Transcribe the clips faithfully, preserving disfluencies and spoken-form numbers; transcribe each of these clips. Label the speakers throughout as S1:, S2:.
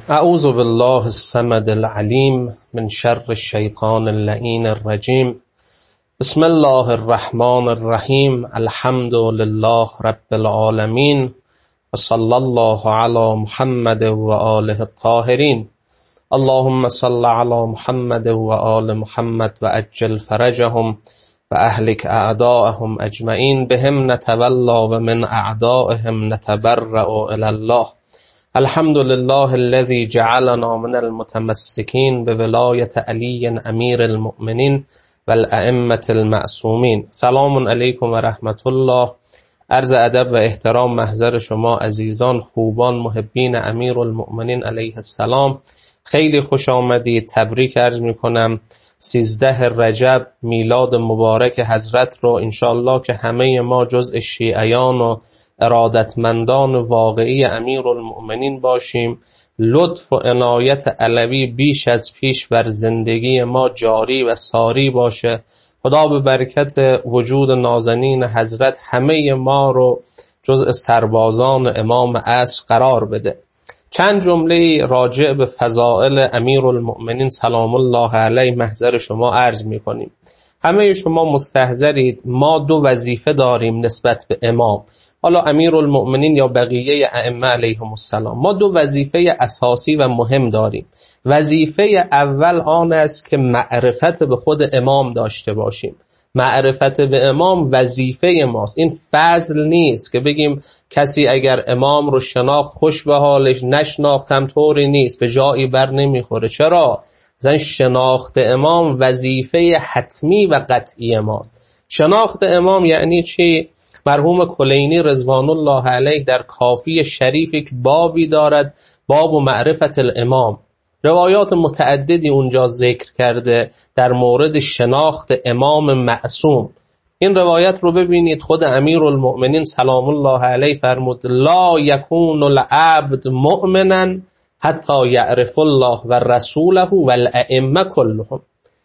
S1: اعوذ بالله الصمد العلیم من شر الشیطان اللعین الرجیم. بسم الله الرحمن الرحیم. الحمد لله رب العالمین و صلی الله علی محمد و آله الطاهرین. اللهم صل علی محمد و آل محمد و عجل فرجهم و اهلک اعداءهم اجمعین. بهم نتولا و من اعدائهم نتبرأ الی الله. الحمد لله الذي جعلنا من المتمسكين بولایت علی امیر المؤمنین و الائمة المعصومین. سلام علیکم و رحمت الله. عرض ادب و احترام محضر شما عزیزان، خوبان، محبین امیر المؤمنین علیه السلام. خیلی خوش آمدید. تبریک عرض می کنم. سیزده رجب میلاد مبارک حضرت رو انشاءالله که همه ما جزء شیعیان و ارادتمندان واقعی امیر المؤمنین باشیم. لطف و عنایت علوی بیش از پیش بر زندگی ما جاری و ساری باشه. خدا به برکت وجود نازنین حضرت همه ما رو جزء سربازان امام عصر قرار بده. چند جمله راجع به فضائل امیر المؤمنین سلام الله علیه محضر شما عرض می کنیم. همه شما مستحضرید ما دو وظیفه داریم نسبت به امام، حالا امیر المؤمنین یا بقیه ائمه علیهم السلام. ما دو وظیفه اساسی و مهم داریم. وظیفه اول آن است که معرفت به خود امام داشته باشیم. معرفت به امام وظیفه ماست. این فضل نیست که بگیم کسی اگر امام رو شناخت خوش به حالش، نشناختم طوری نیست، به جایی بر نمیخوره. چرا؟ زن شناخت امام وظیفه حتمی و قطعی ماست. شناخت امام یعنی چی؟ مرحوم کلینی رضوان الله علیه در کافی شریفی که بابی دارد، باب و معرفت الامام، روایات متعددی اونجا ذکر کرده در مورد شناخت امام معصوم. این روایت رو ببینید، خود امیر المؤمنین سلام الله علیه فرمود لا یکون العبد مؤمنا حتی یعرف الله و رسوله و الائمه کلهم.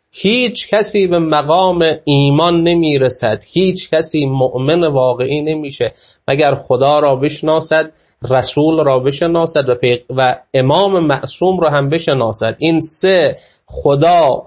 S1: هیچ کسی به مقام ایمان نمیرسد، هیچ کسی مؤمن واقعی نمیشه مگر خدا را بشناسد، رسول را بشناسد و, و امام معصوم را هم بشناسد. این سه، خدا،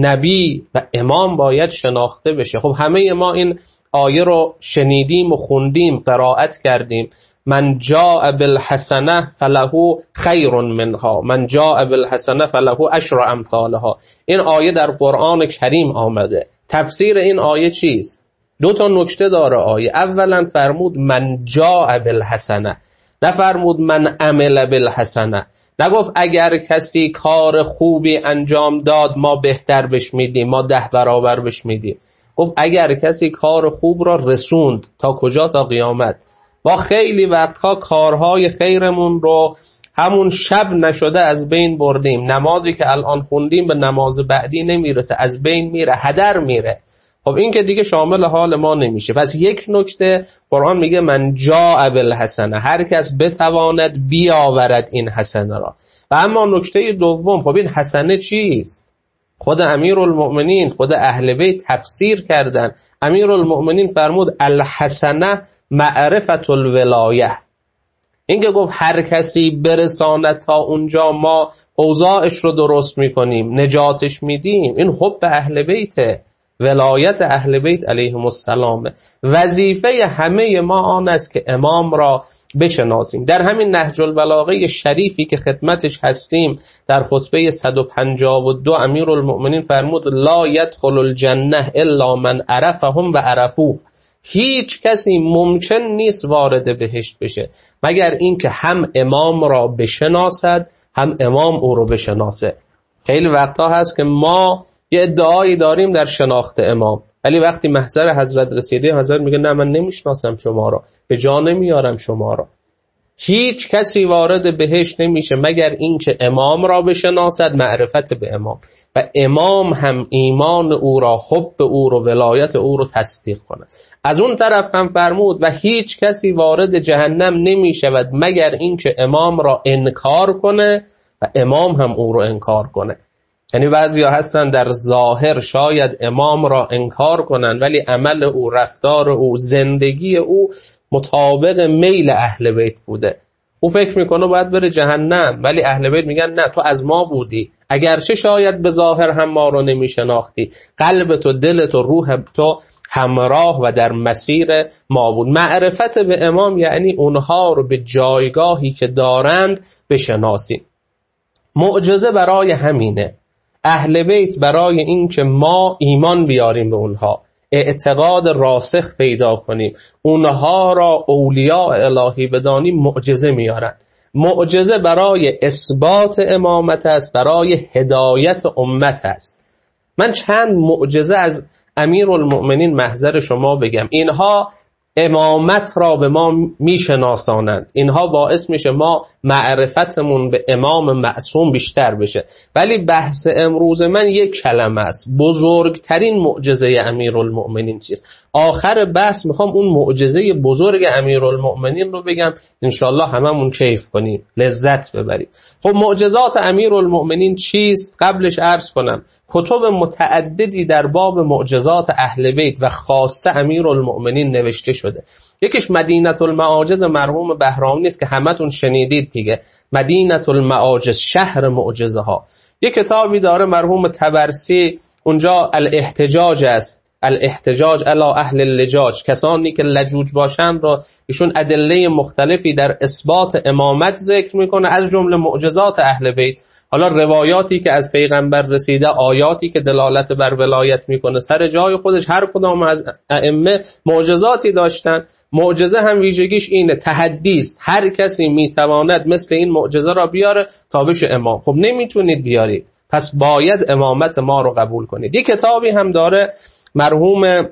S1: نبی و امام، باید شناخته بشه. خب همه ما این آیه رو شنیدیم و خوندیم، قرائت کردیم. من جاء بالحسنه فله خیر منها، من جاء بالحسنه فله عشر امثالها. این آیه در قرآن کریم آمده. تفسیر این آیه چیست؟ دو تا نکته داره آیه. اولا فرمود من جاء بالحسنه، نفرمود من عمل بالحسنه. نگفت اگر کسی کار خوبی انجام داد ما بهتر بش میدیم، ما ده برابر بش میدیم. گفت اگر کسی کار خوب را رسوند. تا کجا؟ تا قیامت. با خیلی وقتها کارهای خیرمون رو همون شب نشده از بین بردیم. نمازی که الان خوندیم به نماز بعدی نمیرسه، از بین میره، هدر میره. خب این که دیگه شامل حال ما نمیشه. پس یک نکته، قرآن میگه من جاء بالحسنه، هر کس بتواند بیاورد این حسنه را. و اما نکته دوم، خب این حسنه چیست؟ خود امیر المؤمنین، خود اهل بیت تفسیر کردن. امیر المؤمنین فرمود الحسنه معرفت الولایه. این که گفت هر کسی برساند تا اونجا ما اوضاعش رو درست میکنیم، نجاتش میدیم، این حب اهل بیته، ولایت اهل بیت علیهم السلام. وظیفه همه ما آن است که امام را بشناسیم. در همین نهج البلاغه شریفی که خدمتش هستیم در خطبه صد و پنجاه و دو امیر المؤمنین فرمود لا یدخل الجنه الا من عرفهم و عرفوه. هیچ کسی ممکن نیست وارد بهشت بشه مگر اینکه هم امام را بشناسد هم امام او رو بشناسه. خیلی وقتا هست که ما یه ادعایی داریم در شناخت امام، ولی وقتی محضر حضرت رسیده حضرت میگه نه من نمیشناسم شما را، به جا نمیارم شما را. هیچ کسی وارد بهشت نمیشه مگر اینکه امام را بشناسد، معرفت به امام، و امام هم ایمان او را، حب او را، ولایت او را تصدیق کنه. از اون طرف هم فرمود و هیچ کسی وارد جهنم نمیشود مگر اینکه امام را انکار کنه و امام هم او را انکار کنه. یعنی بعضیا هستن در ظاهر شاید امام را انکار کنن ولی عمل او، رفتار او، زندگی او مطابق میل اهل بیت بوده. او فکر میکنه باید بره جهنم، ولی اهل بیت میگن نه، تو از ما بودی، اگرچه شاید به ظاهر هم ما رو نمیشناختی، قلب تو، دل تو، روح تو همراه و در مسیر ما بود. معرفت به امام یعنی اونها رو به جایگاهی که دارند بشناسیم. معجزه برای همینه، اهل بیت برای این که ما ایمان بیاریم به اونها، اعتقاد راسخ پیدا کنیم، اونها را اولیاء الهی بدانیم، معجزه میارن. معجزه برای اثبات امامت است، برای هدایت امت است. من چند معجزه از امیرالمؤمنین محضر شما بگم. اینها امامت را به ما میشناسانند، اینها باعث میشه ما معرفتمون به امام معصوم بیشتر بشه. ولی بحث امروز من یک کلمه است، بزرگترین معجزه امیرالمؤمنین چیست؟ آخر بحث میخوام اون معجزه بزرگ امیرالمؤمنین رو بگم، انشالله هممون کیف کنیم، لذت ببریم. خب معجزات امیرالمؤمنین چیست؟ قبلش عرض کنم کتب متعددی در باب معجزات اهل بیت و خاصه امیرالمؤمنین نوشته شده. یکیش مدینه المعاجز مرحوم بهرامی است که همتون شنیدید دیگه، مدینه المعاجز، شهر معجزه ها. یک کتابی داره مرحوم طبرسی، اونجا الاحتجاج است، الاحتجاج علی اهل اللجاج، کسانی که لجوج باشند را ایشون ادله مختلفی در اثبات امامت ذکر میکنه، از جمله معجزات اهل بیت. حالا روایاتی که از پیغمبر رسیده، آیاتی که دلالت بر ولایت میکنه سر جای خودش، هر کدام از ائمه معجزاتی داشتن. معجزه هم ویژگیش اینه، تحدی است، هر کسی میتواند مثل این معجزه را بیاره تا بشه امام. خب نمیتونید بیارید، پس باید امامت ما رو قبول کنید. یک کتابی هم داره مرحوم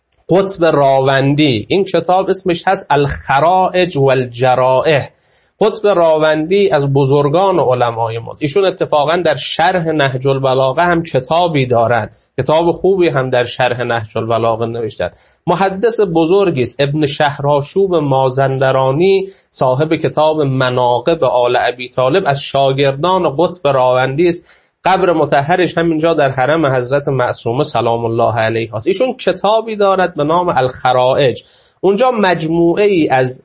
S1: قطب راوندی، این کتاب اسمش هست الخرائج والجرائح. قطب راوندی از بزرگان علمای ماست، ایشون اتفاقا در شرح نهج البلاغه هم کتابی دارن، کتاب خوبی هم در شرح نهج البلاغه نوشتن. محدث بزرگی است، ابن شهرآشوب مازندرانی صاحب کتاب مناقب آل ابی طالب از شاگردان قطب راوندی است. قبر مطهرش همینجا در حرم حضرت معصومه سلام الله علیها است. ایشون کتابی دارد به نام الخرائج، اونجا مجموعه ای از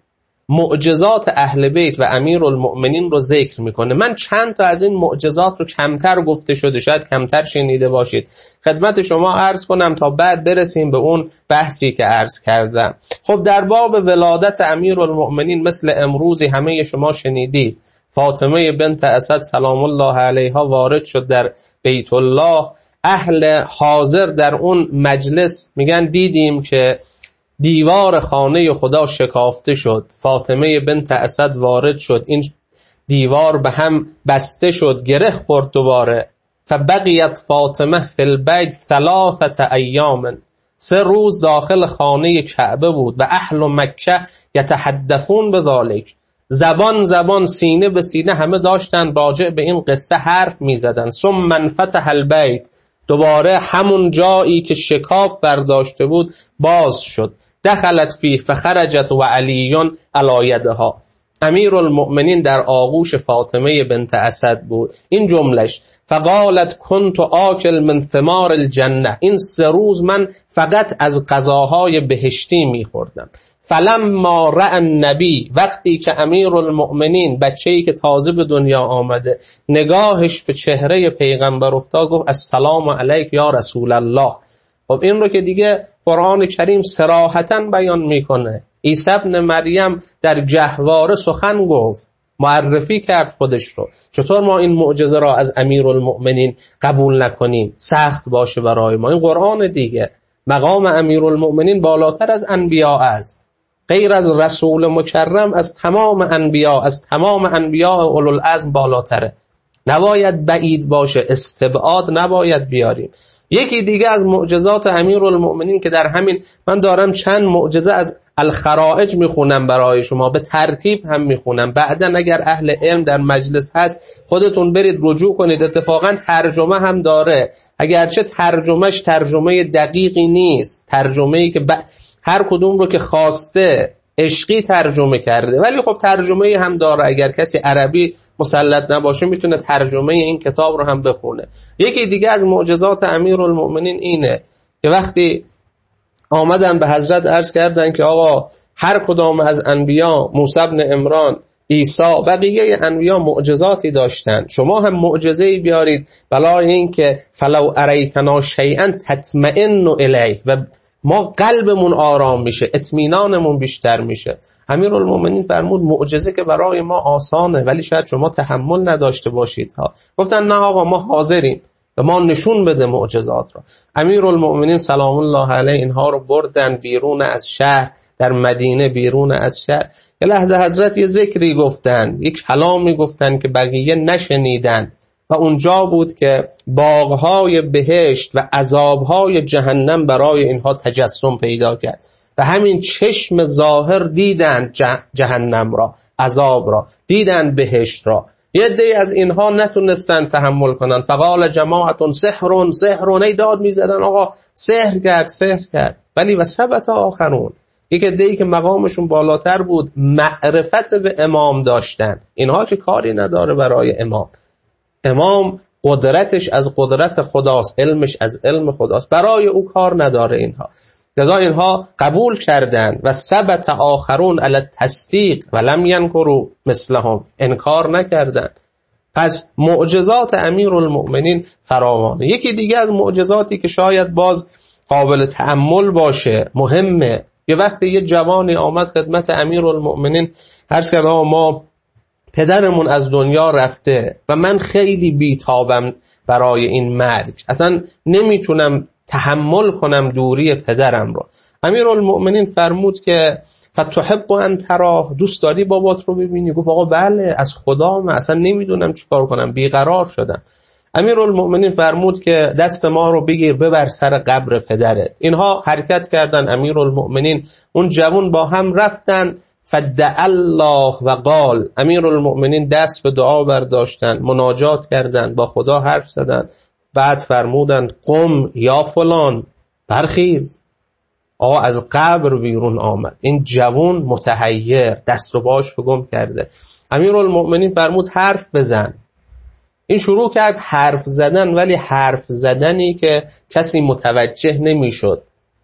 S1: معجزات اهل بیت و امیرالمؤمنین رو ذکر میکنه. من چند تا از این معجزات رو کمتر گفته شده، شاید کمتر شنیده باشید، خدمت شما عرض کنم تا بعد برسیم به اون بحثی که عرض کردم. خب در باب ولادت امیرالمؤمنین مثل امروزی همه شما شنیدید، فاطمه بنت اسد سلام الله علیها وارد شد در بیت الله. اهل حاضر در اون مجلس میگن دیدیم که دیوار خانه خدا شکافته شد، فاطمه بنت اسد وارد شد، این دیوار به هم بسته شد، گره خورد دوباره. فبقیت فاطمه فی البیت ثلاثه ایام، سه روز داخل خانه کعبه بود و اهل مکه یتحدثون بذالک، زبان زبان سینه به سینه همه داشتن راجع به این قصه حرف می زدن. ثم انفتح البیت، دوباره همون جایی که شکاف برداشته بود باز شد. دخلت فی فخرجت و علیون علی یدها، امیرالمؤمنین در آغوش فاطمه بنت اسد بود. این جملش فقالت کنت آکل من ثمار الجنه، این سه روز من فقط از غذاهای بهشتی میخوردم. فلما رأى النبی، وقتی که امیرالمؤمنین بچه‌ای که تازه به دنیا آمده نگاهش به چهره پیغمبر افتاد، گفت السلام علیک یا رسول الله. خب این رو که دیگه قرآن کریم صراحتاً بیان میکنه. عیسی ابن مریم در جهواره سخن گفت، معرفی کرد خودش رو. چطور ما این معجزه را از امیرالمؤمنین قبول نکنیم؟ سخت باشه برای ما. این قرآن دیگه. مقام امیرالمؤمنین بالاتر از انبیاء است، غیر از رسول مکرم از تمام انبیاء، از تمام انبیاء اولوالعزم بالاتره. نباید بعید باشه، استبعاد نباید بیاریم. یکی دیگه از معجزات امیرالمؤمنین که در همین، من دارم چند معجزه از الخرائج میخونم برای شما، به ترتیب هم میخونم، بعدا اگر اهل علم در مجلس هست خودتون برید رجوع کنید. اتفاقا ترجمه هم داره، اگرچه ترجمهش ترجمه دقیقی نیست، ترجمه‌ای که ب... هر کدوم رو که خواسته عشقی ترجمه کرده، ولی خب ترجمه هم داره، اگر کسی عربی مسلط نباشه میتونه ترجمه این کتاب رو هم بخونه. یکی دیگه از معجزات امیرالمؤمنین اینه که وقتی آمدن به حضرت عرض کردن که آقا هر کدام از انبیا، موسی بن عمران عیسی، بقیه انبیا معجزاتی داشتن. شما هم معجزه‌ای بیارید برای این که فلو اریتنا شیئا تطمئن الیه، و ما قلبمون آرام میشه، اطمینانمون بیشتر میشه. امیرالمومنین فرمود معجزه که برای ما آسانه ولی شاید شما تحمل نداشته باشید ها. گفتن نه آقا ما حاضریم، به ما نشون بده معجزات را. امیرالمومنین سلام الله علیه اینها رو بردن بیرون از شهر، در مدینه بیرون از شهر. یه لحظه حضرت یه ذکری گفتن، یک کلامی گفتن که بقیه نشنیدن و اونجا بود که باغهای بهشت و عذابهای جهنم برای اینها تجسم پیدا کرد و همین چشم ظاهر دیدن جهنم را، عذاب را، دیدن بهشت را. یه عده از اینها نتونستن تحمل کنن. فقال جماعتون سحرون سحرون، ای داد میزدن آقا سحر کرد سحر کرد. ولی و ثبت آخرون، یک عده‌ای که مقامشون بالاتر بود، معرفت به امام داشتن. اینها که کاری نداره برای امام، امام قدرتش از قدرت خداست، علمش از علم خداست، برای او کار نداره اینها. لذا اینها قبول کردند و ثبت آخرون علی التصدیق و لم ینکروا مثلهم، انکار نکردند. پس معجزات امیرالمؤمنین فراوانه. یکی دیگه از معجزاتی که شاید باز قابل تأمل باشه، مهمه، یه وقتی یه جوانی آمد خدمت امیرالمؤمنین، عرض کرد ما پدرمون از دنیا رفته و من خیلی بیتابم برای این مرگ، اصلا نمیتونم تحمل کنم دوری پدرم رو. امیرالمؤمنین فرمود که فتحب ان تراه، دوست داری بابات رو ببینی؟ گفت آقا بله، از خدا من اصلا نمیدونم چیکار کنم، بیقرار شدم. امیرالمؤمنین فرمود که دست ما رو بگیر ببر سر قبر پدرت. اینها حرکت کردن، امیرالمؤمنین اون جوان با هم رفتن. فدع الله و قال، امیرالمؤمنین دست به دعا برداشتن، مناجات کردن، با خدا حرف زدن. بعد فرمودند قم یا فلان، برخیز. آقا از قبر بیرون آمد. این جوان متحیر، دست و باش رو گم کرده. امیرالمؤمنین فرمود حرف بزن. این شروع کرد حرف زدن، ولی حرف زدنی که کسی متوجه نمیشد.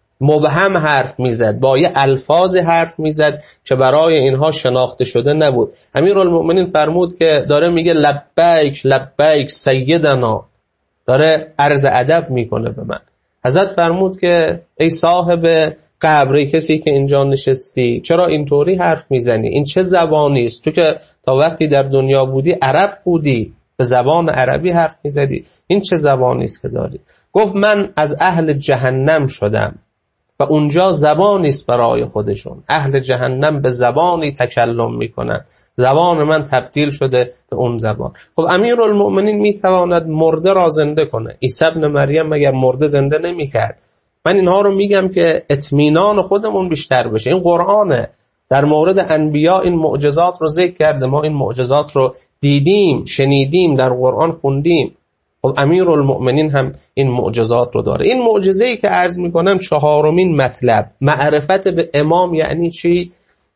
S1: مبهم حرف میزد، با یه الفاظ حرف میزد که برای اینها شناخته شده نبود. امیرالمؤمنین فرمود که داره میگه لبیک لبیک سیدنا، داره عرض ادب میکنه به من. حضرت فرمود که ای صاحب قبر، کسی که اینجا نشستی، چرا اینطوری حرف میزنی؟ این چه زبانی است؟ تو که تا وقتی در دنیا بودی عرب بودی، به زبان عربی حرف میزدی، این چه زبانی است که داری؟ گفت من از اهل جهنم شدم و اونجا زبانی است برای خودشون. اهل جهنم به زبانی تکلم میکنن، زبان من تبدیل شده به اون زبان. خب امیرالمؤمنین میتواند مرده را زنده کنه. عیسی ابن مریم مگر مرده زنده نمیکرد؟ من اینها رو میگم که اطمینان خودمون بیشتر بشه. این قرآنه، در مورد انبیا این معجزات رو ذکر کرده، ما این معجزات رو دیدیم، شنیدیم، در قرآن خوندیم. خب امیرالمؤمنین هم این معجزات رو داره. این معجزه‌ای که عرض میکنم چهارمین مطلب، معرفت به امام. یعنی چی؟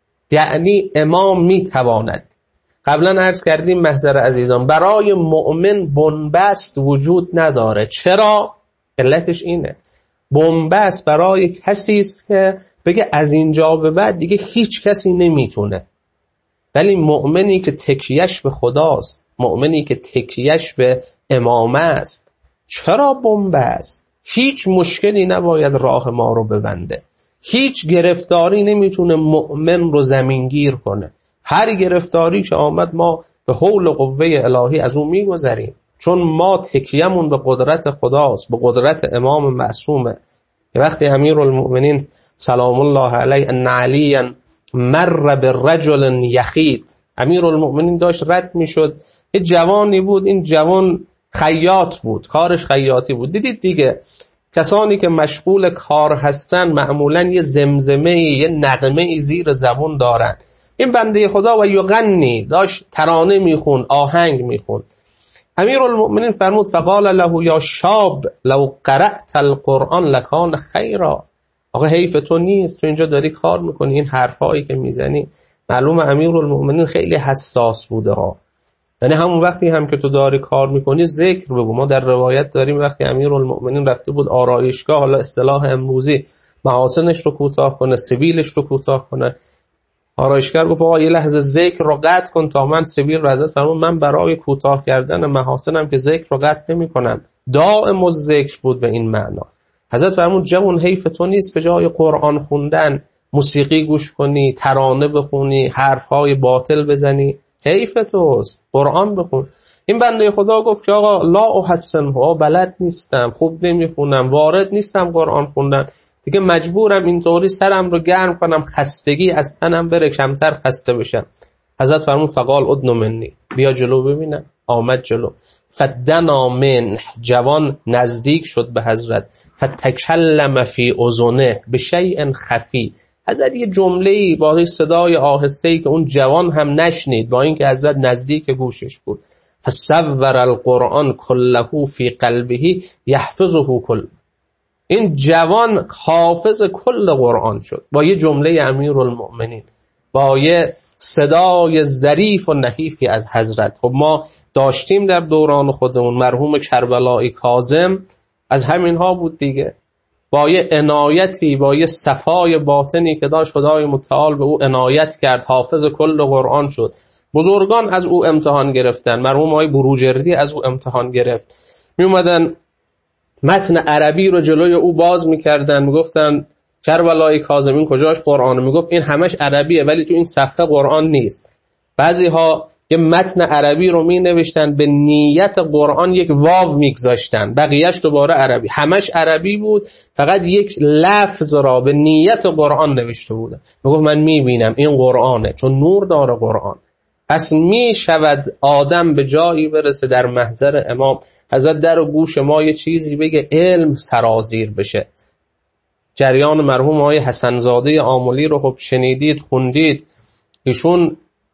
S1: یعنی امام میتواند، قبلا عرض کردیم محضر عزیزان، برای مؤمن بنبست وجود نداره. چرا؟ علتش اینه، بنبست برای کسی است که بگه از اینجا به بعد دیگه هیچ کسی نمیتونه. ولی مؤمنی که تکیهش به خداست، مؤمنی که تکیهش به امامه است، چرا بنبست؟ هیچ مشکلی نباید راه ما رو ببنده. هیچ گرفتاری نمیتونه مؤمن رو زمینگیر کنه. هر گرفتاری که آمد ما به حول و قوه الهی از اون میگذریم، چون ما تکیهمون به قدرت خداست، به قدرت امام معصومه. وقتی امیرالمؤمنین سلام الله علیه ان علیا مر بالرجل یخیط، امیرالمؤمنین داشت رد میشد، یه جوانی بود، این جوان خیاط بود، کارش خیاطی بود. دیدید دیگه کسانی که مشغول کار هستن معمولا یه زمزمه، یه نغمه زیر زبون دارن. این بنده خدا و یغنی داشت ترانه میخون، آهنگ میخون. امیرالمؤمنین فرمود فقال له یا شاب لو قرأت القرآن لکان خیرا. آقا حیف تو نیست؟ تو اینجا داری کار میکنی، این حرفایی که میزنی. معلومه امیرالمؤمنین خیلی حساس بوده ها. یعنی همون وقتی هم که تو داری کار میکنی ذکر بگو. ما در روایت داریم وقتی امیرالمؤمنین رفته بود آرایشگاه، حالا اصطلاح امروزی، محاسنش رو کوتاه کنه، سبیلش رو کوتاه کنه، آرایشگر گفت آقا یه لحظه ذکر رو قطع کن تا من سبیل رو. حضرت فرمود من برای کوتاه کردن محاسنم که ذکر رو قطع نمی کنم. دائم الذکر بود به این معنا. حضرت فرمود جوان حیف تو نیست به جای قرآن خوندن موسیقی گوش کنی، ترانه بخونی، حرفهای باطل بزنی؟ حیف توست، قرآن بخون. این بنده خدا گفت که آقا لا احسنه، بلد نیستم، خوب نمیخونم، وارد نیستم قرآن خوندن، دیگه مجبورم اینطوری سرم رو گرم کنم خستگی از تنم بره کمتر خسته بشم. حضرت فرمود فقال ادن منی، بیا جلو ببینم. آمد جلو. فدنا من، جوان نزدیک شد به حضرت. فتکلم فی اذنه بشیء خفی، حضرت یه جمله‌ای با صدای آهسته‌ای که اون جوان هم نشنید با اینکه حضرت نزدیک گوشش بود. فصور القرآن كله فی قلبه یحفظه کل، این جوان حافظ کل قرآن شد با یه جمله امیرالمؤمنین، با یه صدای ظریف و نحیفی از حضرت. خب ما داشتیم در دوران خودمون مرحوم کربلایی کاظم از همین ها بود دیگه، با یه عنایتی، با یه صفای باطنی که داشت خدای متعال به او عنایت کرد، حافظ کل قرآن شد. بزرگان از او امتحان گرفتن، مرحوم آقای بروجردی از او امتحان گرفت. می اومدن متن عربی رو جلوی او باز میکردن، میگفتن کربلایی کاظم این کجاش قرآنه؟ میگفت این همش عربیه ولی تو این صفحه قرآن نیست. بعضی ها یه متن عربی رو می نوشتن به نیت قرآن یک واو میگذاشتن، بقیهش دوباره عربی، همش عربی بود، فقط یک لفظ را به نیت قرآن نوشته بودن. میگفت من میبینم این قرآنه، چون نور داره قرآن. پس می شود آدم به جایی برسه در محضر امام حضرت در گوش ما یه چیزی بگه علم سرازیر بشه. جریان مرحوم آقای حسنزاده آملی رو خب شنیدید، خوندید. ایشون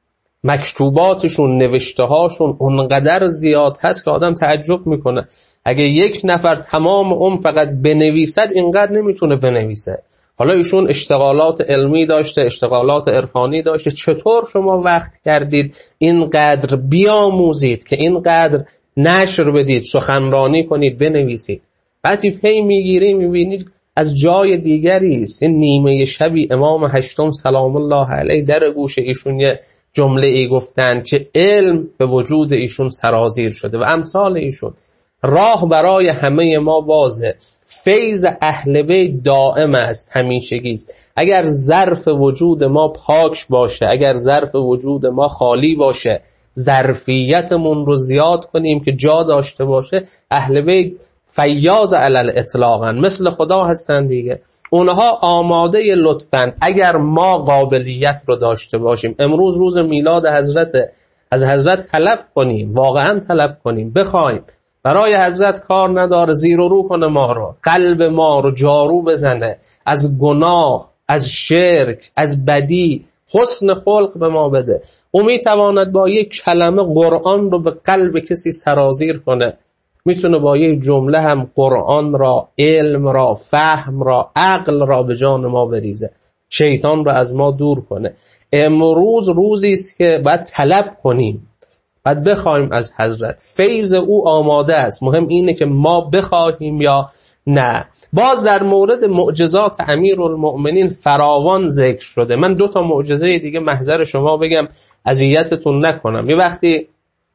S1: مکتوباتشون، نوشته هاشون اونقدر زیاد هست که آدم تعجب میکنه. اگه یک نفر تمام عمر فقط بنویسد اینقدر نمیتونه بنویسه. حالا ایشون اشتغالات علمی داشته، اشتغالات عرفانی داشته. چطور شما وقت کردید اینقدر بیاموزید که اینقدر نشر بدید، سخنرانی کنید، بنویسید؟ وقتی پی میگیری میبینید از جای دیگری است. این نیمه شبی امام هشتم سلام الله علیه در گوش ایشون یه جمله ای گفتن که علم به وجود ایشون سرازیر شده و امثال ایشون. راه برای همه ما بازه. فیض اهل بیت دائم است، همیشگی است. اگر ظرف وجود ما پاک باشه، اگر ظرف وجود ما خالی باشه، ظرفیتمون رو زیاد کنیم که جا داشته باشه، اهل بیت فیاض علی الاطلاق، مثل خدا هستن دیگه. اونها آماده لطفن اگر ما قابلیت رو داشته باشیم. امروز روز میلاد حضرت، از حضرت طلب کنیم، واقعا طلب کنیم، بخوایم. برای حضرت کار نداره زیر و رو کنه ما رو، قلب ما رو جارو بزنه از گناه، از شرک، از بدی، حسن خلق به ما بده. او میتواند با یک کلمه قرآن رو به قلب کسی سرازیر کنه. میتونه با یک جمله هم قرآن را، علم را، فهم را، عقل را به جان ما بریزه، شیطان را از ما دور کنه. امروز روزی است که باید طلب کنیم، باید بخوایم از حضرت. فیض او آماده است، مهم اینه که ما بخواهیم یا نه. باز در مورد معجزات امیرالمؤمنین فراوان ذکر شده. من دو تا معجزه دیگه محضر شما بگم اذیتتون نکنم. یه وقتی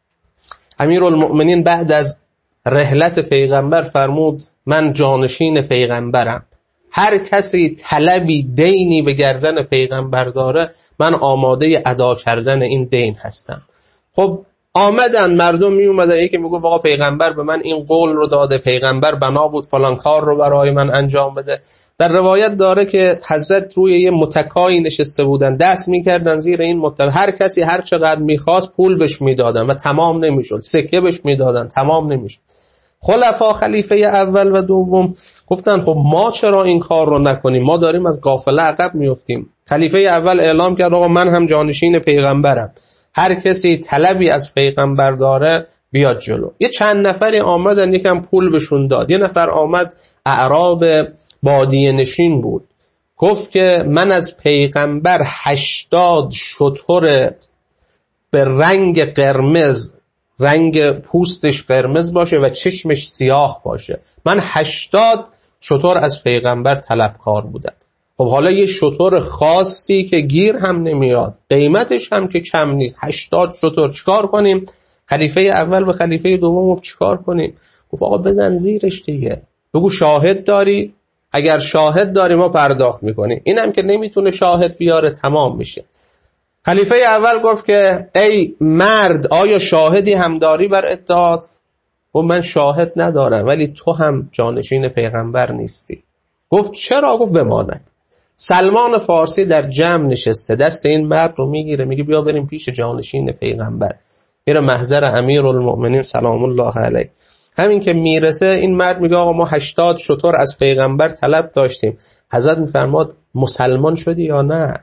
S1: امیرالمؤمنین بعد از رحلت پیغمبر فرمود من جانشین پیغمبرم، هر کسی طلبی، دینی به گردن پیغمبر داره من آماده ادا کردن این دین هستم. خب آمدن مردم می اومدن، یکی میگه آقا پیغمبر به من این قول رو داده، پیغمبر بنا بود فلان کار رو برای من انجام بده. در روایت داره که حضرت روی یه متکایی نشسته بودن، دست میکردن زیر این متکا، هر کسی هر چقدر میخواست پول بهش میدادن و تمام نمیشد، سکه بهش میدادن تمام نمیشد. خلفا، خلیفه اول و دوم گفتن خب ما چرا این کار رو نکنیم، ما داریم از قافله عقب میافتیم. خلیفه اول اعلام کرد آقا من هم جانشین پیغمبرم، هر کسی طلبی از پیغمبر داره بیاد جلو. یه چند نفری آمدن یکم پول بهشون داد. یه نفر آمد اعراب بادیه نشین بود، گفت که من از پیغمبر هشتاد شتر به رنگ قرمز، رنگ پوستش قرمز باشه و چشمش سیاه باشه، من هشتاد شتر از پیغمبر طلبکار بودم. خب حالا یه شتر خاصی که گیر هم نمیاد، قیمتش هم که کم نیست، هشتاد شتر، چیکار کنیم؟ خلیفه اول به خلیفه دوم چیکار کنیم؟ گفت آقا بزن زیرش دیگه، بگو شاهد داری، اگر شاهد داری ما پرداخت میکنیم. اینم که نمیتونه شاهد بیاره تمام میشه. خلیفه اول گفت که ای مرد، آیا شاهدی هم داری بر ادعات؟ گفت من شاهد ندارم، ولی تو هم جانشین پیغمبر نیستی. گفت چرا؟ گفت بماند. سلمان فارسی در جمع نشسته، دست این مرد رو میگیره، میگه بیا بریم پیش جانشین پیغمبر. میره محضر امیرالمؤمنین سلام الله علیه. همین که میرسه این مرد میگه آقا ما هشتاد شتر از پیغمبر طلب داشتیم، حضرت میفرماد مسلمان شدی یا نه؟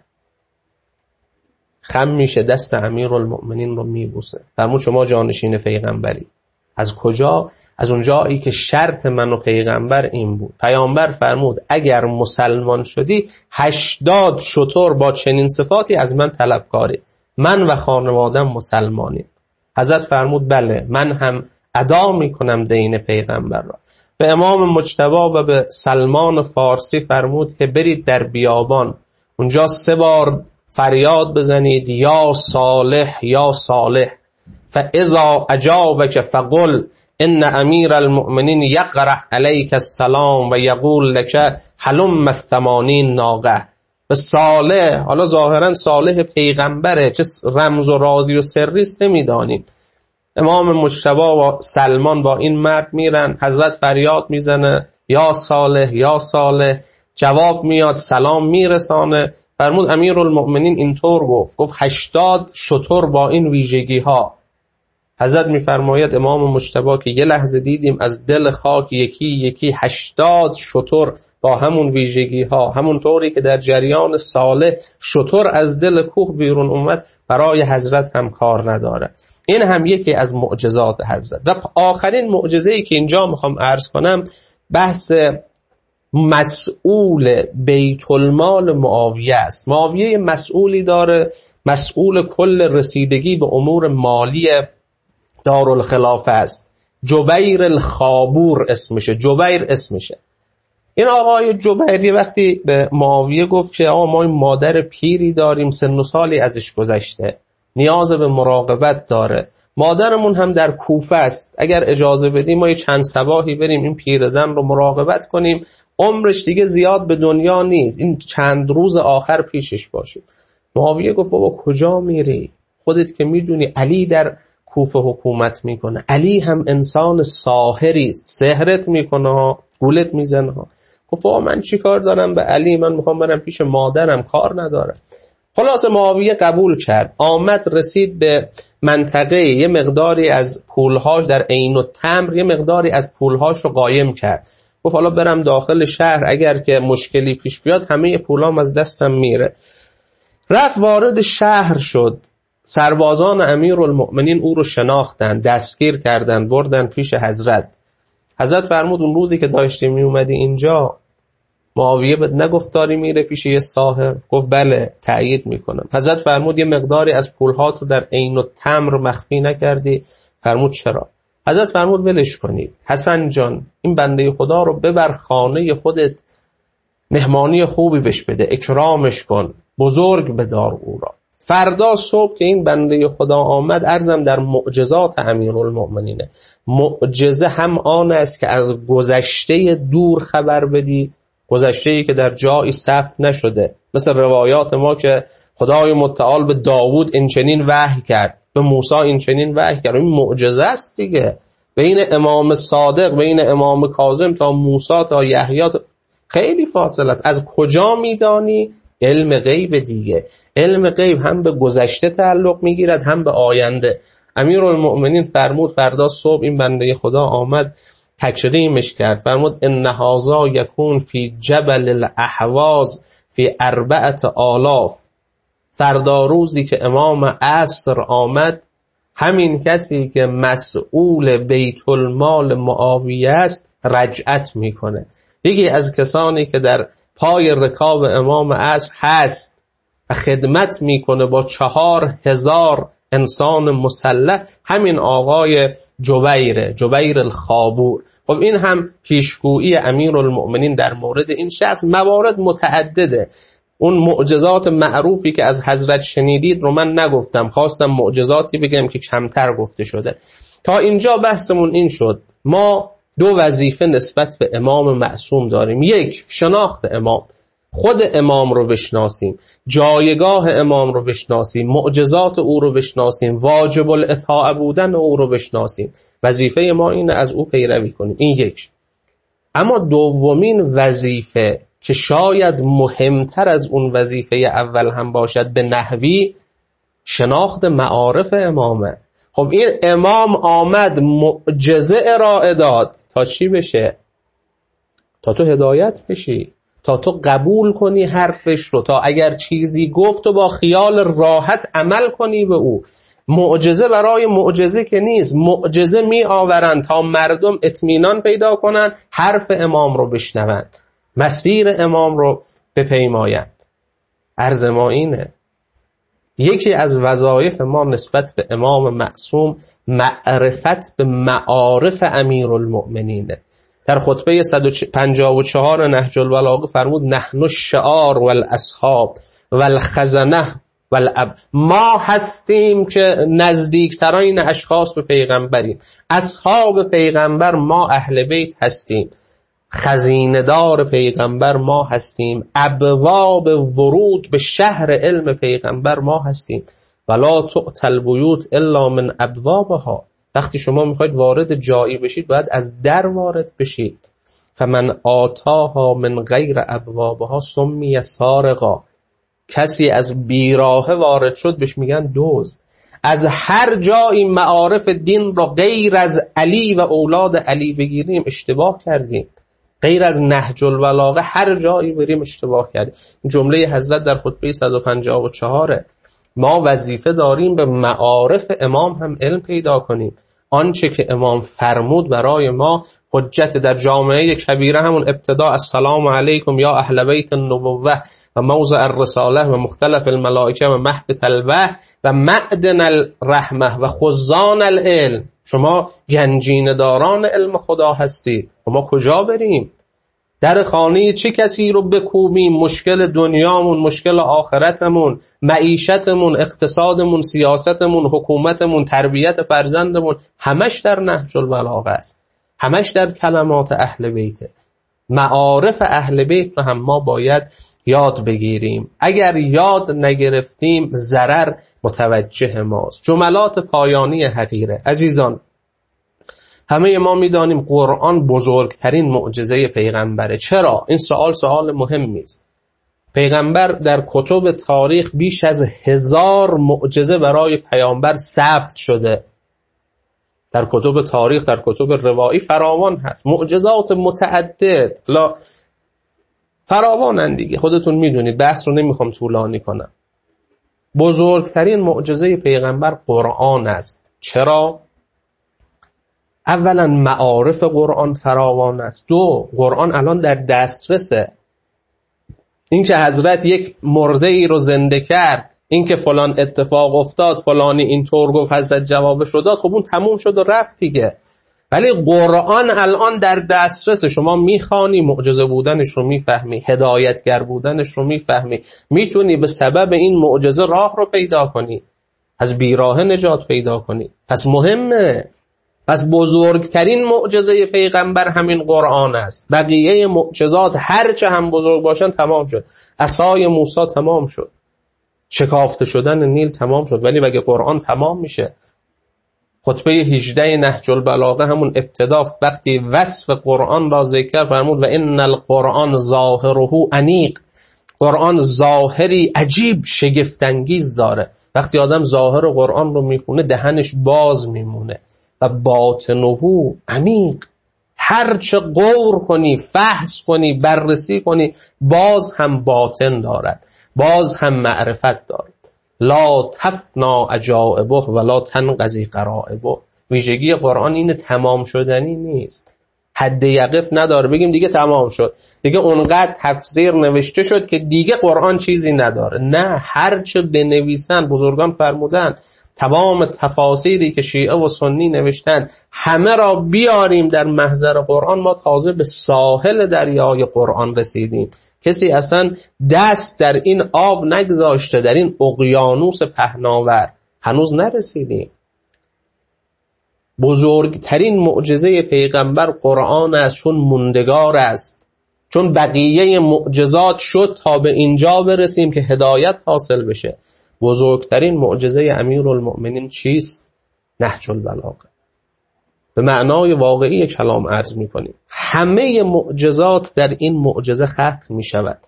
S1: خم میشه، دست امیرالمؤمنین رو میبوسه، فرمود شما جانشین پیغمبری. از کجا؟ از اونجایی که شرط من و پیغمبر این بود. پیامبر فرمود اگر مسلمان شدی هشتاد شتر با چنین صفاتی از من طلبکاری، من و خانوادم مسلمانیم. حضرت فرمود بله، من هم ادا میکنم دین پیغمبر را. به امام مجتبی و به سلمان فارسی فرمود که برید در بیابان، اونجا سه بار فریاد بزنید یا صالح یا صالح، فاذا اجابك فقل ان امیر المؤمنین یقرأ علیک السلام و یقول لك حلم الثمانین ناقه. به صالح، حالا ظاهرا صالح پیغمبره، چه رمز و رازی و سری است نمیدانیم. امام مجتبی و سلمان با این مرد میرن، حضرت فریاد میزنه یا صالح یا صالح، جواب میاد، سلام میرسانه. فرمود امیرالمؤمنین اینطور گفت، گفت هشتاد شتر با این ویژگی ها. حضرت میفرماید امام مجتبی که یه لحظه دیدیم از دل خاک یکی یکی هشتاد شتر با همون ویژگی ها، همون طوری که در جریان صالح شتر از دل کوه بیرون اومد، برای حضرت هم کار نداره. این هم یکی از معجزات حضرت. و آخرین معجزه‌ای که اینجا میخوام عرض کنم بحث مسئول بیت المال معاویه است. معاویه مسئولی داره، مسئول کل رسیدگی به امور مالی دارالخلافه است. جبیر الخابور اسمشه، جبیر اسمشه. این آقای جبیر وقتی به معاویه گفت که آقا ما این مادر پیری داریم، سن و سالی ازش گذشته، نیاز به مراقبت داره، مادرمون هم در کوفه است، اگر اجازه بدیم ما یه چند صباحی بریم این پیرزن رو مراقبت کنیم، عمرش دیگه زیاد به دنیا نیست، این چند روز آخر پیشش باشیم. معاویه گفت بابا کجا میری؟ خودت که میدونی علی در کوفه حکومت میکنه، علی هم انسان ساحری است، سحرت میکنه، گولت میزنه. گفت بابا من چی کار دارم به علی، من میخوام برم پیش مادرم، کار ندارم. خلاص معاویه قبول کرد، آمد رسید به منطقه، یه مقداری از پولهاش در عین التمر، یه مقداری از پولهاش رو قایم کرد. گفت حالا برم داخل شهر، اگر که مشکلی پیش بیاد همه پولام از دستم میره. رفت وارد شهر شد، سربازان امیرالمؤمنین او رو شناختن، دستگیر کردن، بردن پیش حضرت. حضرت فرمود اون روزی که داشتی می اومدی اینجا معاویه بهت نگفت داری میره پیش یه ساحر؟ گفت بله، تأیید میکنم. حضرت فرمود یه مقداری از پولهات رو در عین التمر مخفی نکردی؟ فرمود چرا؟ حضرت فرمود ولش کنید، حسن جان این بنده خدا رو ببر خانه خودت، مهمانی خوبی بهش بده، اکرامش کن، بزرگ بدار او را. فردا صبح که این بنده خدا آمد، عرضم در معجزات امیرالمؤمنینه. معجزه هم آن است که از گذشته دور خبر بدی، گذشته‌ای که در جایی ثبت نشده، مثل روایات ما که خدای متعال به داوود این چنین وحی کرد، به موسی این چنین وحی کرد. این معجزه است دیگه. بین امام صادق، بین امام کاظم تا موسی تا یحیی خیلی فاصله است. از کجا میدانی؟ علم غیب دیگه. علم غیب هم به گذشته تعلق میگیرد هم به آینده. امیرالمؤمنین فرمود فردا صبح این بنده خدا آمد، تکریمش کرد، فرمود ان هذا یکون فی جبل الاحواز فی اربعه آلاف. فردا روزی که امام عصر آمد، همین کسی که مسئول بیت المال معاویه است رجعت میکنه. یکی از کسانی که در پای رکاب امام عصر هست و خدمت میکنه با چهار هزار انسان مسلح همین آقای جبیر جبیر الخابور. خب این هم پیشگویی امیرالمؤمنین در مورد این شخص. موارد متعدده. اون معجزات معروفی که از حضرت شنیدید رو من نگفتم، خواستم معجزاتی بگم که کمتر گفته شده. تا اینجا بحثمون این شد ما دو وظیفه نسبت به امام معصوم داریم. یک، شناخت امام، خود امام رو بشناسیم، جایگاه امام رو بشناسیم، معجزات او رو بشناسیم، واجب الاطاعه بودن او رو بشناسیم. وظیفه ما اینه از او پیروی کنیم. این یک. اما دومین وظیفه که شاید مهمتر از اون وظیفه اول هم باشد به نحوی، شناخت معارف امامه. خب این امام آمد معجزه ارائه داد تا چی بشه؟ تا تو هدایت بشی، تا تو قبول کنی حرفش رو، تا اگر چیزی گفت تو با خیال راحت عمل کنی به او. معجزه برای معجزه که نیست، معجزه می آورن تا مردم اطمینان پیدا کنن، حرف امام رو بشنون، مسیر امام رو بپیمایند. عرض ما اینه یکی از وظایف ما نسبت به امام معصوم معرفت به معارف امیرالمؤمنینه. در خطبه صد و پنجاه و چهار نهج البلاغه فرمود نحن الشعار والاصحاب والخزنه والاب. ما هستیم که نزدیکترین اشخاص به پیغمبریم، اصحاب پیغمبر ما اهل بیت هستیم، خزیندار پیغمبر ما هستیم، ابواب ورود به شهر علم پیغمبر ما هستیم. ولا تؤتی البیوت الا من ابوابها. وقتی شما میخواید وارد جایی بشید باید از در وارد بشید. فمن آتاها من غیر ابوابها سمی سارقا. کسی از بیراه وارد شد بهش میگن دزد. از هر جایی معارف دین را غیر از علی و اولاد علی بگیریم اشتباه کردیم. غیر از نهج البلاغه هر جایی بریم اشتباه کردیم. جمله حضرت در خطبه صد و پنجاه و چهار. ما وظیفه داریم به معارف امام هم علم پیدا کنیم. آنچه که امام فرمود برای ما حجت. در جامعه کبیره همون ابتدا السلام علیکم یا اهل بیت النبوه و موضع الرساله و مختلف الملائکه و محبت الوحی و معدن الرحمه و خزان العلم. شما گنجینه داران علم خدا هستید. ما کجا بریم؟ در خانه چه کسی رو بکوبیم؟ مشکل دنیامون، مشکل آخرتمون، معیشتمون، اقتصادمون، سیاستمون، حکومتمون، تربیت فرزندمون، همش در نهج البلاغه است، همش در کلمات اهل بیته. معارف اهل بیت رو هم ما باید یاد بگیریم. اگر یاد نگرفتیم ضرر متوجه ماست. جملات پایانی حقیره. عزیزان، همه ما میدانیم قرآن بزرگترین معجزه پیغمبره. چرا؟ این سوال سوال مهمی است. پیغمبر در کتب تاریخ بیش از هزار معجزه برای پیامبر ثبت شده. در کتب تاریخ، در کتب روایی فراوان هست. معجزات متعدد، لا فراوانن دیگه، خودتون میدونید، بحث رو نمیخوام طولانی کنم. بزرگترین معجزه پیغمبر قرآن است. چرا؟ اولا معارف قرآن فراوان است. دو، قرآن الان در دسترسه. این که حضرت یک مرده ای رو زنده کرد، این که فلان اتفاق افتاد، فلانی اینطور گفت، حضرت جوابش رو داد، خب اون تموم شد و رفت دیگه. ولی قرآن الان در دسترسه. شما میخوانی معجزه بودنش رو میفهمی، هدایتگر بودنش رو میفهمی، میتونی به سبب این معجزه راه رو پیدا کنی، از بیراه نجات پیدا کنی. پس مهمه. پس بزرگترین معجزه پیغمبر همین قرآن است. بقیه معجزات هرچه هم بزرگ باشن تمام شد. عصای موسی تمام شد، شکافته شدن نیل تمام شد، ولی اگه قرآن تمام میشه. خطبه هجده نهج البلاغه همون ابتدا وقتی وصف قرآن را ذکر فرمود و ان القرآن ظاهره انیق. قرآن ظاهری عجیب شگفت‌انگیز داره. وقتی آدم ظاهر قرآن رو میخونه دهنش باز میمونه. و باطنه عمیق. هر چه غور کنی، فحص کنی، بررسی کنی، باز هم باطن دارد، باز هم معرفت دارد. لا تفنا عجائبه ولا تنقضی غرائبه. ویژگی قرآن اینه تمام شدنی نیست، حد یقف نداره بگیم دیگه تمام شد، دیگه اونقدر تفسیر نوشته شد که دیگه قرآن چیزی نداره. نه، هر چه بنویسن، بزرگان فرمودن تمام تفاسیری که شیعه و سنی نوشتن همه را بیاریم در محضر قرآن، ما تازه به ساحل دریای قرآن رسیدیم. کسی اصلا دست در این آب نگذاشته، در این اقیانوس پهناور هنوز نرسیدیم. بزرگترین معجزه پیغمبر قرآن است، چون موندگار است، چون بقیه معجزات شد تا به اینجا برسیم که هدایت حاصل بشه. بزرگترین معجزه امیرالمؤمنین چیست؟ نهج البلاغه. به معنای واقعی کلام عرض میکنیم، همه معجزات در این معجزه ختم میشود.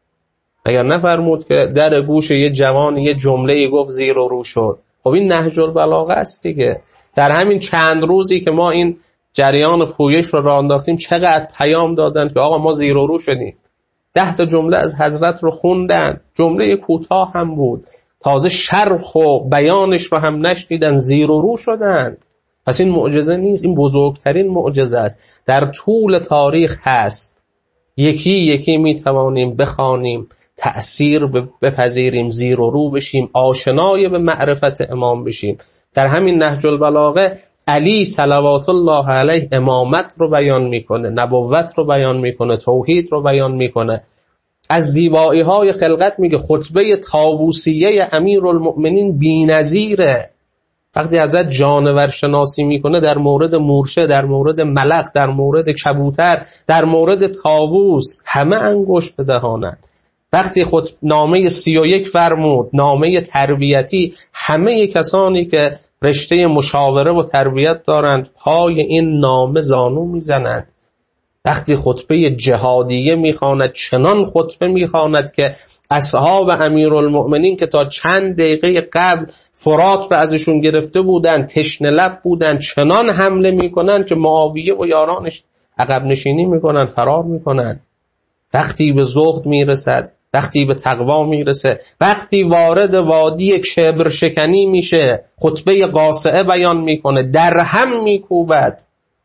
S1: اگر نفرمود که در گوش یه جوان یه جمله گفت زیر و رو شد، خب این نهج البلاغه است دیگه. در همین چند روزی که ما این جریان پویش رو راه انداختیم چقدر پیام دادن که آقا ما زیر و رو شدیم. ده تا جمله از حضرت رو خوندن، جمله کوتاه هم بود، تازه شرح و بیانش رو هم نشنیدن، زیر و رو شدند. پس این معجزه نیست، این بزرگترین معجزه است در طول تاریخ هست. یکی یکی میتوانیم بخوانیم، تأثیر بپذیریم، زیر و رو بشیم، آشنای به معرفت امام بشیم. در همین نهج البلاغه علی صلوات الله علیه امامت رو بیان میکنه، نبوت رو بیان میکنه، توحید رو بیان میکنه. از زیبایی های خلقت میگه خطبه طاووسیه امیرالمؤمنین بی‌نظیره. وقتی حضرت جانور شناسی میکنه در مورد مورچه، در مورد ملق، در مورد کبوتر، در مورد طاووس، همه انگشت به دهانند. وقتی خود نامه سی و یک فرمود، نامه تربیتی، همه کسانی که رشته مشاوره و تربیت دارند پای این نامه زانو میزنند. وقتی خطبه جهادیه میخواند، چنان خطبه میخواند که اصحاب امیرالمؤمنین که تا چند دقیقه قبل فرات رو ازشون گرفته بودن، تشنه لب بودن، چنان حمله میکنن که معاویه و یارانش عقب نشینی میکنن، فرار میکنن. وقتی به زهد میرسد، وقتی به تقوا میرسه، وقتی وارد وادی کبر شکنی میشه، خطبه قاصعه بیان میکنه، در هم میکوبد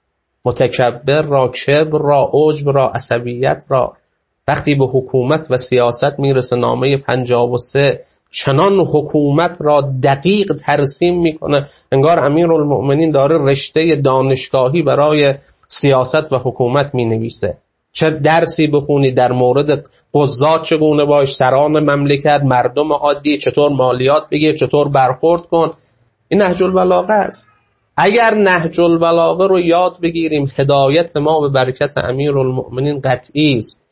S1: متکبر را، کبر را، عجب را، عصبیت را. وقتی به حکومت و سیاست میرسه، نامه پنجاه و سه چنان حکومت را دقیق ترسیم میکنه انگار امیرالمؤمنین داره رشته دانشگاهی برای سیاست و حکومت مینویسه. چه درسی بخونی در مورد قضات چگونه باش، سران مملکت، مردم عادی چطور مالیات بگیر، چطور برخورد کن. این نهج البلاغه است. اگر نهج البلاغه رو یاد بگیریم، هدایت ما به برکت امیرالمؤمنین قطعی است.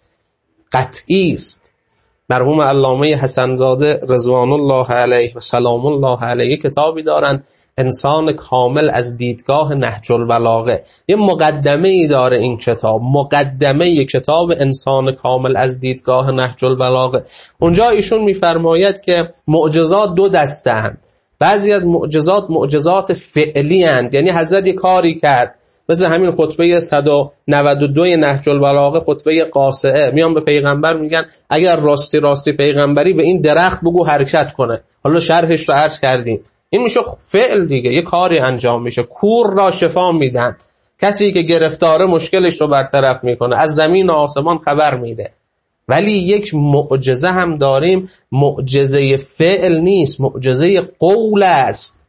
S1: قطعی است. مرحوم علامه حسن زاده رضوان الله علیه و سلام الله علیه کتابی دارند، انسان کامل از دیدگاه نهج البلاغه. یه مقدمه ای داره این کتاب، مقدمه کتاب انسان کامل از دیدگاه نهج البلاغه. اونجا ایشون میفرماید که معجزات دو دسته اند. بعضی از معجزات معجزات فعلی اند، یعنی حضرت یه کاری کرد، مثل همین خطبه صد و نود و دو نهج البلاغه، خطبه قاصعه. میان به پیغمبر میگن اگر راستی راستی پیغمبری به این درخت بگو حرکت کنه. حالا شرحش رو عرض کردیم. این میشه فعل دیگه، یه کاری انجام میشه. کور را شفا میدن، کسی که گرفتاره مشکلش رو برطرف میکنه، از زمین و آسمان خبر میده. ولی یک معجزه هم داریم، معجزه فعل نیست، معجزه قول است.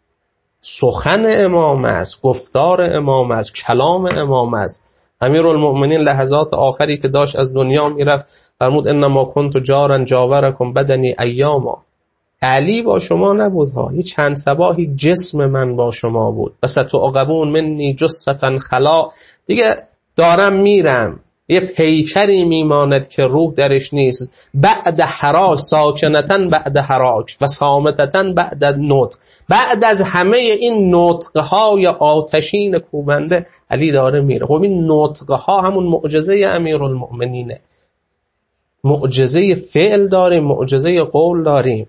S1: سخن امام است، گفتار امام است، کلام امام است. امیرالمؤمنین لحظات آخری که داشت از دنیا میرفت فرمود انما کنت جارا جاورکم بدنی ایاما. علی با شما نبود ها، یه چند صباحی جسم من با شما بود. و ستعقبون منی جثة خلا، دیگه دارم میرم، یه پیکری میماند که روح درش نیست. بعد حراک، ساکنتن بعد حراک و صامتتن بعد نطق. بعد از همه این نطقهای آتشین کوبنده علی داره میره. خب این نطقها همون معجزه امیرالمؤمنینه. معجزه فعل داریم، معجزه قول داریم.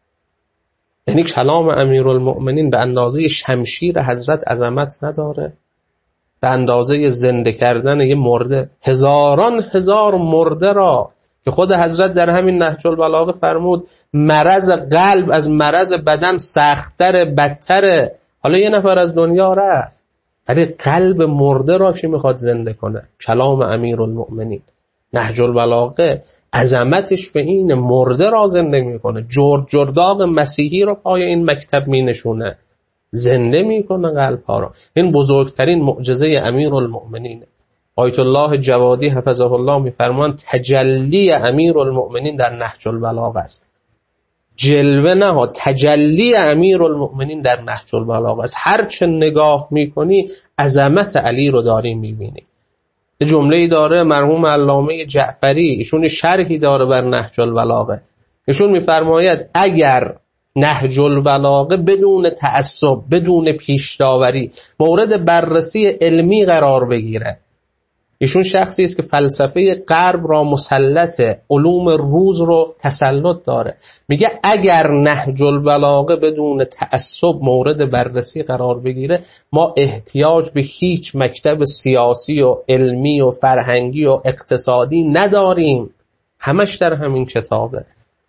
S1: یعنی کلام امیرالمؤمنین به اندازه شمشیر حضرت عظمت نداره؟ به اندازه زنده کردن یه مرده، هزاران هزار مرده را که خود حضرت در همین نهج البلاغه فرمود مرض قلب از مرض بدن سخت‌تر، بدتر. حالا یه نفر از دنیا رفت، ولی قلب مرده را که میخواد زنده کنه، کلام امیرالمؤمنین نهج البلاغه عظمتش به این مرده را زنده میکنه. جرد جرداغ مسیحی رو پای این مکتب می نشونه. زنده میکنه قلب ها رو. این بزرگترین معجزه امیرالمؤمنینه. آیت الله جوادی حفظه الله میفرمان تجلی امیرالمؤمنین در نهج البلاغه است. جلوه نه، تجلی امیرالمؤمنین در نهج البلاغه است. هر چه نگاه میکنی عظمت علی رو داری میبینی. یه جمله‌ای داره مرحوم علامه جعفری، ایشون شرحی داره بر نهج البلاغه. ایشون میفرماید اگر نهج البلاغه بدون تعصب، بدون پیش‌داوری مورد بررسی علمی قرار بگیره، ایشون شخصی است که فلسفه غرب را مسلطه، علوم روز رو تسلط داره، میگه اگر نهج البلاغه بدون تعصب مورد بررسی قرار بگیره ما احتیاج به هیچ مکتب سیاسی و علمی و فرهنگی و اقتصادی نداریم، همش در همین کتابه.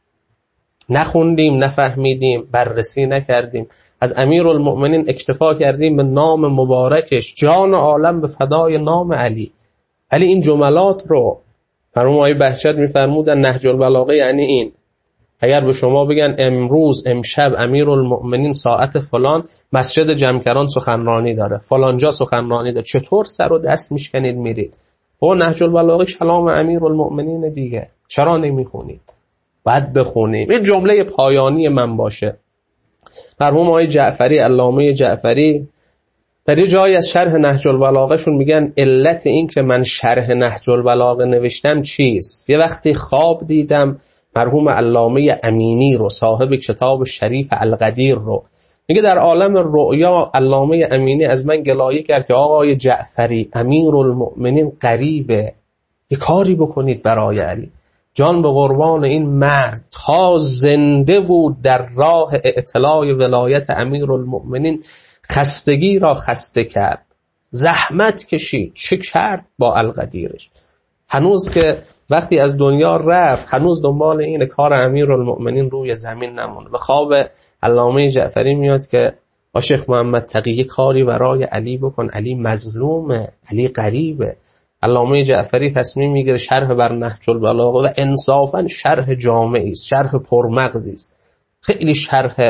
S1: نخوندیم، نفهمیدیم، بررسی نکردیم، از امیرالمؤمنین اکتفا کردیم به نام مبارکش، جان عالم به فدای نام علی. علی این جملات رو مرحوم آقای بهجت میفرمودن نهج البلاغه یعنی این. اگر به شما بگن امروز امشب امیرالمؤمنین ساعت فلان مسجد جمکران سخنرانی داره، فلان جا سخنرانی داره، چطور سر و دست میشکنید میرید؟ او نهج البلاغه کلام امیرالمؤمنین دیگه، چرا نمیخونید؟ باید بخونیم. این جمله پایانی من باشه. مرحوم آقای جعفری، علامه جعفری، در یه جایی از شرح نهج البلاغه شون میگن علت این که من شرح نهج البلاغه نوشتم چیست؟ یه وقتی خواب دیدم مرحوم علامه امینی رو، صاحب کتاب شریف القدیر رو، میگه در عالم رؤیا علامه امینی از من گلایه کرد که آقای جعفری امیرالمؤمنین غریبه، یه کاری بکنید برای علی. جان به قربان این مرد تا زنده بود در راه اطلاع ولایت امیرالمؤمنین خستگی را خسته کرد، زحمت کشید، چه کرد با القدیرش. هنوز که وقتی از دنیا رفت هنوز دنبال این کار امیرالمؤمنین روی زمین نمونه. به خواب علامه جعفری میاد که با شیخ محمد تقی کاری برای علی بکن، علی مظلومه، علی غریبه. علامه جعفری تصمیم میگیره شرح بر نهج البلاغه و انصافا شرح جامعی است، شرح پرمغزی است، خیلی شرح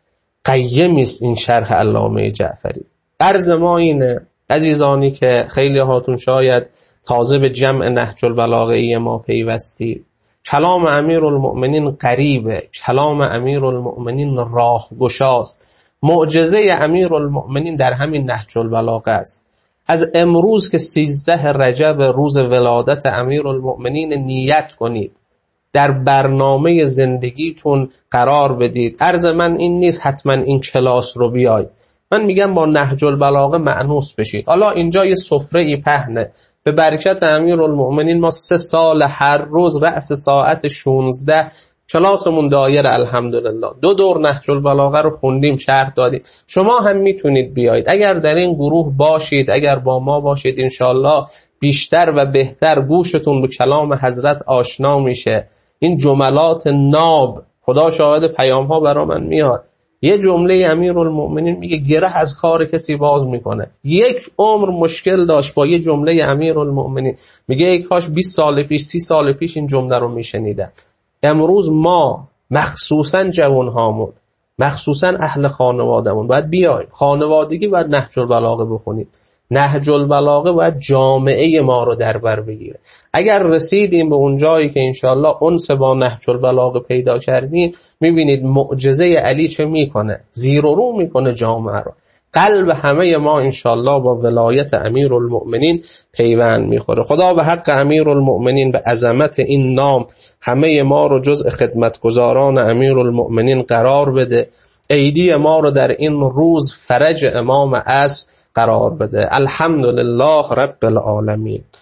S1: قیمی است این شرح علامه جعفری. عرض ما اینه عزیزانی که خیلی هاتون شاید تازه به جمع نهج البلاغه ما پیوستی، کلام امیرالمؤمنین غریبه، کلام امیرالمؤمنین راهگشاست. معجزه امیرالمؤمنین در همین نهج البلاغه است. از امروز که سیزده رجب روز ولادت امیرالمؤمنین نیت کنید، در برنامه زندگیتون قرار بدید. عرض من این نیست حتما این کلاس رو بیاید، من میگم با نهج البلاغه مأنوس بشید. حالا اینجا یه سفره ای پهنه، به برکت امیرالمؤمنین ما سه سال هر روز رأس ساعت شانزده کلاسمون دایر، الحمدلله دو دور نهج البلاغه رو خوندیم، شرح دادیم. شما هم میتونید بیایید، اگر در این گروه باشید، اگر با ما باشید، انشالله بیشتر و بهتر گوشتون به کلام حضرت آشنا میشه. این جملات ناب، خدا شاهد پیام ها برا من میاد. یه جمله امیرالمؤمنین میگه گره از کار کسی باز میکنه. یک عمر مشکل داشت با یه جمله امیرالمؤمنین، میگه ای کاش بیست سال پیش، سی سال پیش این جمله رو میشنیدم. امروز ما مخصوصا جوان هامون، مخصوصا اهل خانوادمون باید بیایم. خانوادگی باید نهج البلاغه بخونید. نهج البلاغه باید جامعه ما رو در بر بگیره. اگر رسیدیم به اون جایی که انشاءالله انس با نهج البلاغه پیدا کردیم، میبینید معجزه علی چه میکنه، زیر و رو میکنه جامعه رو. قلب همه ما انشاءالله با ولایت امیرالمؤمنین پیوند میخوره. خدا به حق امیرالمؤمنین، به عظمت این نام همه ما رو جزء خدمتگزاران امیرالمؤمنین قرار بده. ایدی ما رو در این روز فرج امام عصر قرار بده. الحمدلله رب العالمین.